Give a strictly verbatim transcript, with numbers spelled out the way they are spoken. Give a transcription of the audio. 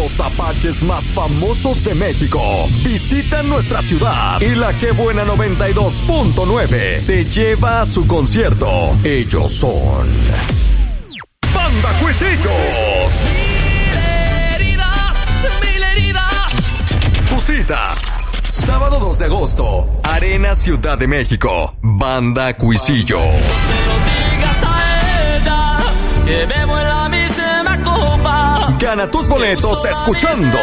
Los apaches más famosos de México visitan nuestra ciudad y la Que Buena noventa y dos punto nueve te lleva a su concierto. Ellos son Banda Cuisillos. Mil heridas, mil heridas. Tu cita, sábado dos de agosto, Arena Ciudad de México. Banda Cuisillos. No se lo digas a ella, que bebo en la misma copa. Gana tus boletos escuchando